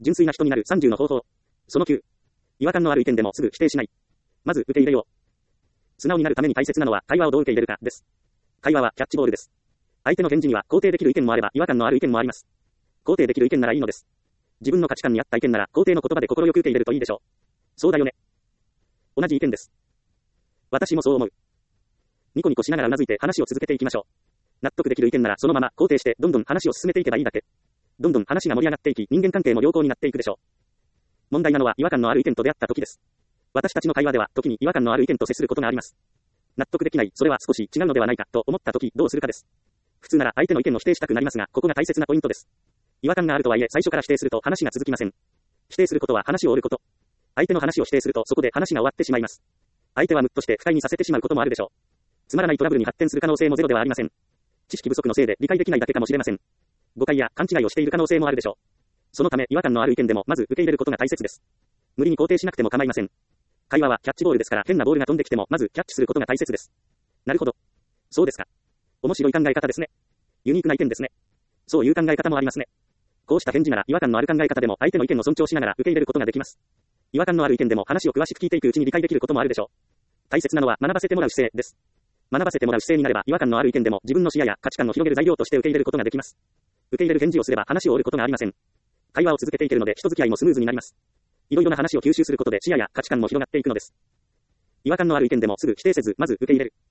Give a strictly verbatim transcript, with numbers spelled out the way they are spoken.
純粋な人になるさんじゅうの方法。そのきゅう。違和感のある意見でもすぐ否定しない。まず受け入れよう。素直になるために大切なのは会話をどう受け入れるかです。会話はキャッチボールです。相手の返事には肯定できる意見もあれば違和感のある意見もあります。肯定できる意見ならいいのです。自分の価値観に合った意見なら肯定の言葉で心よく受け入れるといいでしょう。そうだよね。同じ意見です。私もそう思う。ニコニコしながらうなずいて話を続けていきましょう。納得できる意見ならそのまま肯定してどんどん話を進めていけばいいだけ。どんどん話が盛り上がっていき人間関係も良好になっていくでしょう。問題なのは違和感のある意見と出会った時です。私たちの会話では時に違和感のある意見と接することがあります。納得できない、それは少し違うのではないかと思った時どうするかです。普通なら相手の意見を否定したくなりますが、ここが大切なポイントです。違和感があるとはいえ最初から否定すると話が続きません。否定することは話を折ること。相手の話を否定するとそこで話が終わってしまいます。相手はムッとして不快にさせてしまうこともあるでしょう。つまらないトラブルに発展する可能性もゼロではありません。知識不足のせいで理解できないだけかもしれません。誤解や勘違いをしている可能性もあるでしょう。そのため違和感のある意見でもまず受け入れることが大切です。無理に肯定しなくても構いません。会話はキャッチボールですから変なボールが飛んできてもまずキャッチすることが大切です。なるほど。そうですか。面白い考え方ですね。ユニークな意見ですね。そういう考え方もありますね。こうした返事なら違和感のある考え方でも相手の意見を尊重しながら受け入れることができます。違和感のある意見でも話を詳しく聞いていくうちに理解できることもあるでしょう。大切なのは学ばせてもらう姿勢です。学ばせてもらう姿勢になれば違和感のある意見でも自分の視野や価値観を広げる材料として受け入れることができます。受け入れる返事をすれば話を折ることがありません。会話を続けていけるので人付き合いもスムーズになります。いろいろな話を吸収することで視野や価値観も広がっていくのです。違和感のある意見でもすぐ否定せずまず受け入れる。